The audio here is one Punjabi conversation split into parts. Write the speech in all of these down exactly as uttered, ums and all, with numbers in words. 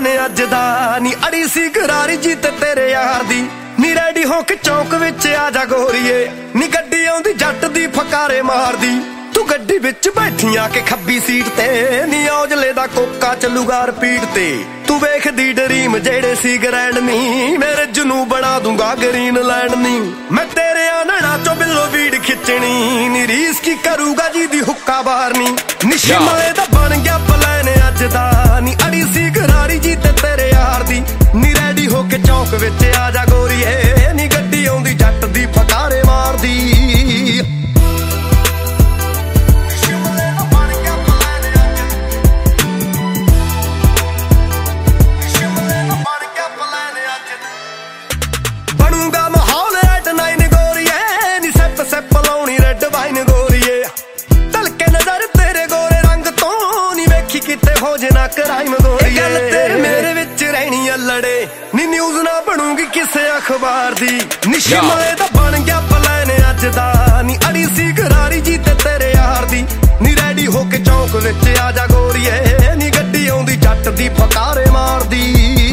ਪਲਾਨ ਅੱਜ ਦਾ ਨੀ ਅੜੀ ਸੀ ਗਰਾਰੀ ਜੀ ਤੇ ਤੇਰੇ ਯਾਰ ਦੀ ਨੀ ਰੈਡੀ ਹੋ ਕੇ ਚੌਂਕ ਵਿੱਚ ਆ ਜਾ ਗੋਰੀਏ ਨੀ ਗੱਡੀ ਆਉਂਦੀ ਜੱਟ ਦੀ ਫਕਾਰੇ ਮਾਰਦੀ ਤੂੰ ਗੱਡੀ ਵਿੱਚ ਬੈਠੀਆਂ ਕੇ ਖੱਬੀ ਸੀਟ ਤੇ ਨੀ ਔਜਲੇ ਦਾ ਕੋਕਾ ਚੱਲੂਗਾ ਰਿਪੀਟ ਤੇ ਤੂੰ ਵੇਖਦੀ ਡਰੀਮ ਜਿਹੜੇ ਸੀ ਗ੍ਰੈਂਡ ਨੀ ਮੇਰੇ ਜਨੂੰ ਬਣਾ ਦੂੰਗਾ ਗ੍ਰੀਨ ਲੈਂਡ ਨੀ ਮੈਂ ਤੇਰੇ ਆਨਣਾ ਚੋਂ ਬਿੱਲੋ ਵੀੜ ਖਿੱਚਣੀ ਨੀ ਰੀਸ ਕੀ ਕਰੂਗਾ ਜੀ ਦੀ ਹੁੱਕਾ ਬਾਰਨੀ ਨੀ ਸ਼ਿਮਲੇ ਦਾ ਬਣ ਗਿਆ ਪਲਾਨ ਅੱਜ ਦਾ ਨੀ ਅੜੀ ਸੀ ਗਰਾਰੀ ਜੀ ਤੇ ਤੇਰੇ ਯਾਰ ਦੀ ਨੀ ਰੈਡੀ ਹੋ ਕੇ ਚੌਂਕ ਵਿੱਚ ਆ ਜਾ ਗੋਰੀਏ ਨੀ ਗੱਡੀ ਆਉਂਦੀ ਜੱਟ ਦੀ ਫਕਾਰੇ ਮਾਰਦੀ ਕਰਾਈਮ ਗੋਰੀਏ ਗੱਲ ਤੇਰੇ ਮੇਰੇ ਵਿੱਚ ਰਹਿਣੀ ਆ ਲੜੇ ਨੀ ਨਿਊਜ਼ ਨਾ ਬਣੂਗੀ ਕਿਸੇ ਅਖਬਾਰ ਦੀ ਨੀ ਸ਼ਿਮਲੇ ਦਾ ਬਣ ਗਿਆ ਪਲਾਨ ਅੱਜ ਦਾ ਨੀ ਅੜੀ ਸੀ ਗਰਾਰੀ ਜੀ ਤੇ ਤੇਰੇ ਯਾਰ ਦੀ ਨੀ ਰੈਡੀ ਹੋ ਕੇ ਚੌਂਕ ਵਿੱਚ ਆ ਜਾ ਗੋਰੀਏ ਨੀ ਗੱਡੀ ਆਉਂਦੀ ਜੱਟ ਦੀ ਫਕਾਰੇ ਮਾਰਦੀ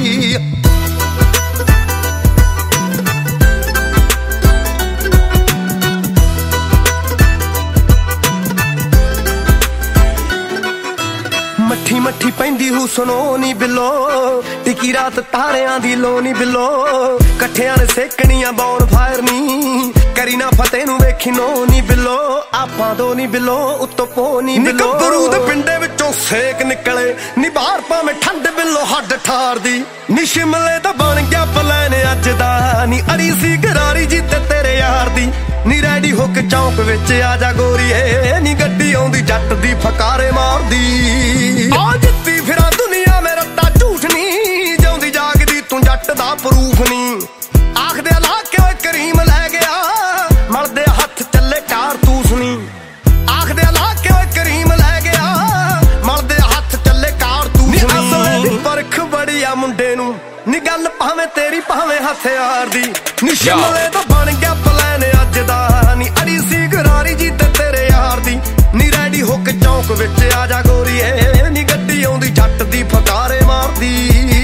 ਮੱਠੀ ਮੱਠੀ ਪੈਂਦੀ ਹੂ ਸੁਣੋ ਨੀ ਬਿੱਲੋ ਟਿਕੀ ਰਾਤ ਤਾਰਿਆਂ ਦੀ ਲੋ ਨੀ ਬਿੱਲੋ ਇਕੱਠਿਆਂ ਨੇ ਸੇਕਣੀਆਂ ਬੌਨ ਫਾਇਰ ਨੀ ਕਰੀ ਨਾ ਫਤਿਹ ਨੂੰ ਵੇਖੀ ਨੋ ਨੀ ਬਿੱਲੋ ਆਪਾਂ ਦੋ ਨੀ ਬਿੱਲੋ ਉੱਤੋਂ ਪੋ ਨੀ ਬਿੱਲੋ ਗੱਭਰੂ ਦੇ ਪਿੰਡੇ ਵਿੱਚੋਂ ਸੇਕ ਨਿਕਲੇ ਨੀ ਬਾਹਰ ਭਾਵੇਂ ਠੰਡ ਬਿੱਲੋ ਹੱਡ ਠਾਰਦੀ ਨੀ ਸ਼ਿਮਲੇ ਦਾ ਬਣ ਗਿਆ ਪਲਾਨ ਅੱਜ ਦਾ ਨੀ ਅੜੀ ਸੀ ਗਰਾਰੀ ਜੀ ਤੇ ਤੇਰੇ ਯਾਰ ਦੀ ਨੀ ਰੈਡੀ ਹੋ ਕੇ ਚੌਂਕ ਵਿੱਚ ਆ ਜਾ ਗੋਰੀਏ ਨੀ ਗੱਡੀ ਆਉਂਦੀ ਜੱਟ ਦੀ ਫਕਾਰੇ ਮਾਰਦੀ ਆ ਜਿੱਤੀ ਫਿਰਾਂ ਦੁਨੀਆ ਮੇ ਰੱਤਾ ਝੂਠ ਨੀ ਜਿਉਂਦੀ ਜਾਗਦੀ ਤੂੰ ਜੱਟ ਦਾ ਪ੍ਰੂਫ ਨੀ ਆਖਦੇ ਲਾ ਕੇ ਓਏ ਕਰੀਮ ਲੈ ਗਿਆ ਮਲਦੇ ਹੱਥ ਚੱਲੇ ਕਾਰਤੂਸ ਨੀ ਆਖਦੇ ਲਾ ਕੇ ਓਏ ਕਰੀਮ ਲੈ ਗਿਆ ਮਲਦੇ ਹੱਥ ਚੱਲੇ ਕਾਰਤੂਸ ਨੀ ਅਸਲੇ ਦੀ ਪਰਖ ਬੜੀ ਆ ਮੁੰਡੇ ਨੂੰ ਨੀ ਗੱਲ ਭਾਵੇਂ ਤੇਰੀ ਭਾਵੇਂ ਹਥਿਆਰ ਦੀ ਨੀ ਸ਼ਿਮਲੇ ਦਾ ਬਣ ਗਿਆ ਪਲਾਨ ਅੱਜ ਦਾ ਨੀ ਅੜੀ ਸੀ ਗਰਾਰੀ ਜੀ ਤੇ ਤੇਰੇ ਯਾਰ ਦੀ ਨੀ ਰੈਡੀ ਹੋ ਕੇ ਚੌਂਕ ਵਿੱਚ ਆ ਜਾ ਗੋਰੀਏ ਨੀ ਗੱਡੀ ਆਉਂਦੀ ਜੱਟ ਦੀ ਫਕਾਰੇ ਮਾਰਦੀ